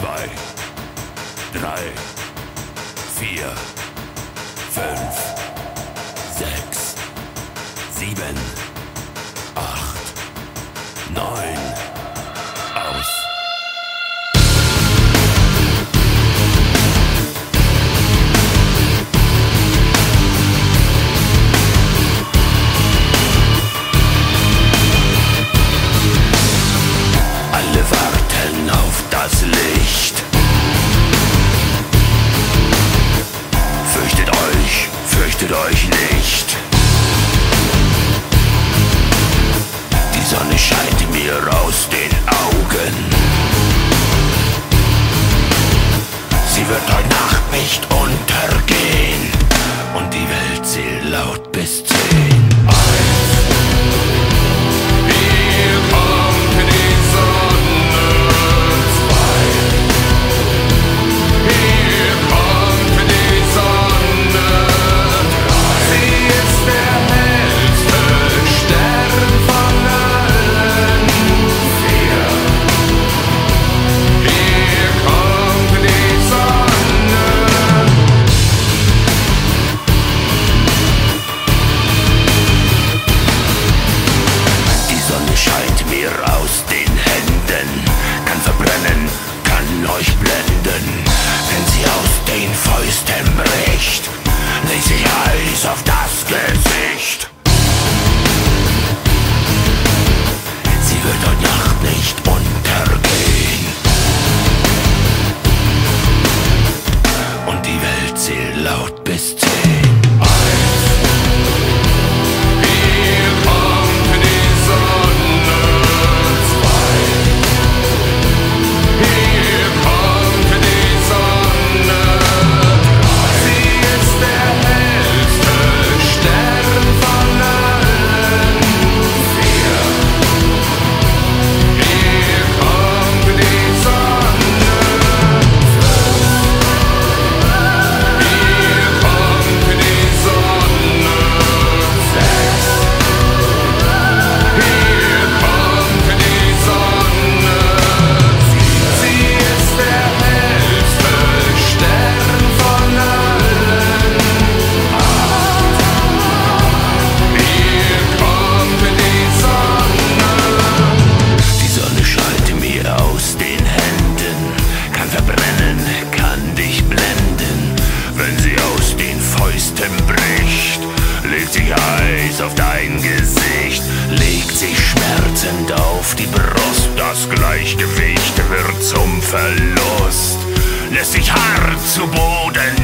2, 3, 4, 5, 6, 7, 8, 9, aus. Alle warten auf das Licht. Fürchtet euch nicht. Die Sonne scheint mir aus den Augen. Sie wird heute Nacht nicht untergehen. Und die Welt zählt laut bis 10. Hier kommt die Sonne. 2. Hier kommt die Sonne. 3. Sie ist der hellste Stern von allen. 4. Hier kommt die Sonne. Die Sonne scheint mir aus den Händen, kann verbrennen, kann euch blenden. Wenn sie aus den Fäusten bricht, legt sich Eis auf das Gesicht. Sie wird heute Nacht nicht untergehen. Und die Welt zählt laut bis 10. Hier kommt die Sonne. 2. Hier kommt die Sonne. 3. Sie ist der hellste Stern von allen. 4. Hier kommt die Sonne. 5. Hier kommt die Sonne. 6. Hier kommt die Sonne. Sie ist der hellste Stern von allen. 8. Hier kommt die Sonne. Die Sonne scheint mir aus den Händen, kann verbrennen, kann dich blenden. Wenn sie aus den Fäusten bricht, legt sich Eis auf dein Gesicht, legt sich schmerzend auf die Brust. Das Gleichgewicht wird zum Verlust, lässt sich hart zu Boden